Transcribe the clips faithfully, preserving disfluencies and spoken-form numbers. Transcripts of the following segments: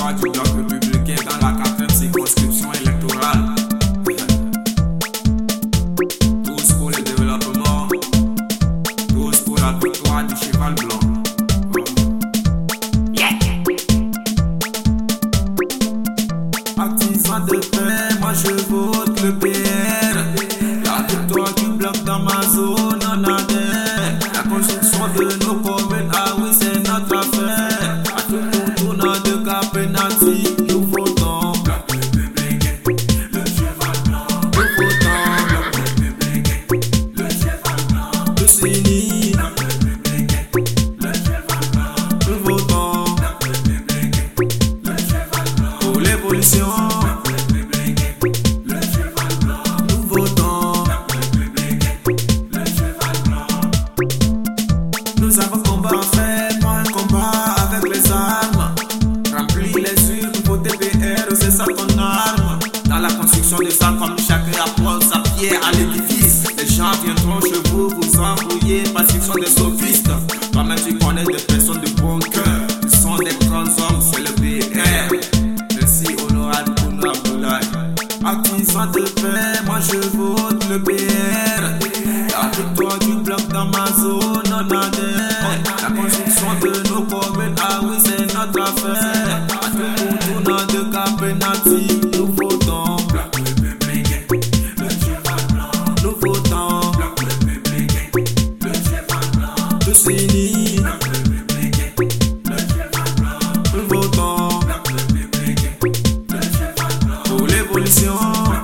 victoire du bloc républicain dans la quatrième circonscription électorale. Tous pour le développement, tous pour la victoire du cheval blanc. Artisan de paix, moi je vote le P R. La victoire du bloc dans ma zone en adhère. La construction de nos communes, ah oui c'est notre affaire. À tout tournant de cas pénalty, nous votons bloc républicain, le cheval blanc. Nous votons bloc républicain, le cheval blanc. Tous unis, bloc républicain, le cheval blanc. Nous votons bloc républicain, le cheval blanc. Pour l'évolution. Nous avons combat à faire, moi un combat avec les armes. Remplis les urnes pour T P R, c'est ça ton arme. Dans la construction des salles, comme chacun apporte sa pierre à l'édifice. Les gens viendront chez vous, vous embrouiller, parce qu'ils sont des sophistes. Toi-même tu connais des personnes de bon cœur, ils sont des grands hommes, c'est le P R. Merci honorable Kounou Abdoulaye. Artisan de paix, moi je vote le P R. La victoire du bloc dans ma zone en adhère. La construction de nos communes, ah oui c'est notre affaire. À tout tournant de cas pénalty, nous votons bloc républicain, le cheval blanc. Nous votons bloc républicain, le cheval blanc. Tous unis, bloc républicain, le cheval blanc. Nous votons bloc républicain, le cheval blanc. Pour l'évolution.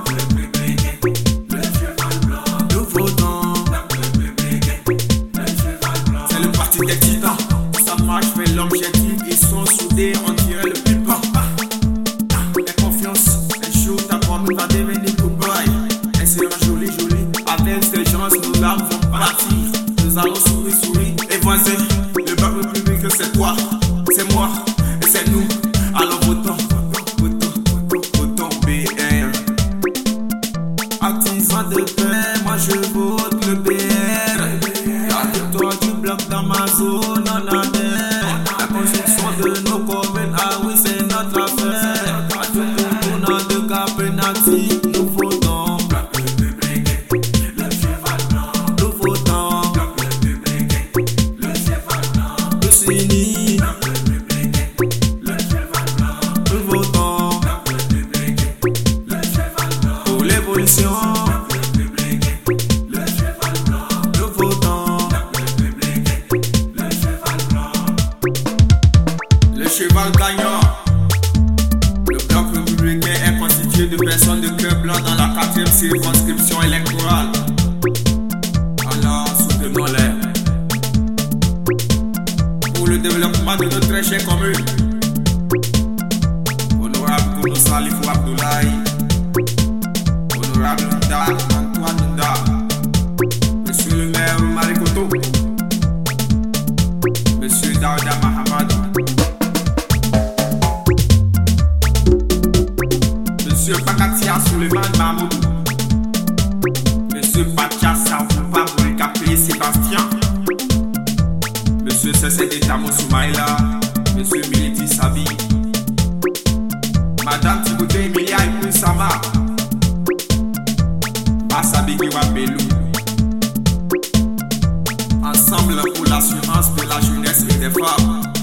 Des titans, ça marche, fait l'objectif, ils sont soudés, on dirait le pipa. Et confiance, un jour ta commune va devenir cow-boy. Elle sera jolie, jolie, avec ces gens, nos larmes vont partir. Nous allons sourire, sourire, et voisin, le bloc républicain c'est quoi? C'est moi, et c'est nous, alors votons, votons, votons P R. Artisan de paix, moi je vote le P R. La victoire du bloc dans ma zone en adhère. La construction de nos communes, ah oui c'est notre affaire. À tout tournant de cas pénalty, nous votons bloc républicain, le cheval blanc. Nous votons bloc républicain, le cheval blanc. Tous unis, bloc républicain, le cheval blanc. Nous votons bloc républicain, le cheval blanc. Pour l'évolution. Le cheval gagnant. Le bloc républicain est constitué de personnes de cœur blanc dans la quatrième circonscription électorale. Alors, soutenons-les pour le développement de notre très chère commune. Honorable Kounou Salifou Abdoulaye, honorable Nda Antoine Nda, monsieur le maire Marikoto, monsieur Daouda Mahamadou, monsieur Pakatia Suleiman Mahmoud, monsieur Pacha Savouba Mourikapé Sébastien, monsieur Sessé Tamo Soumaïla, monsieur Militi Sabi, madame Timothée Emilia Ipouissama, Bassabi Kiwapelou. Ensemble pour l'assurance de la jeunesse et des femmes.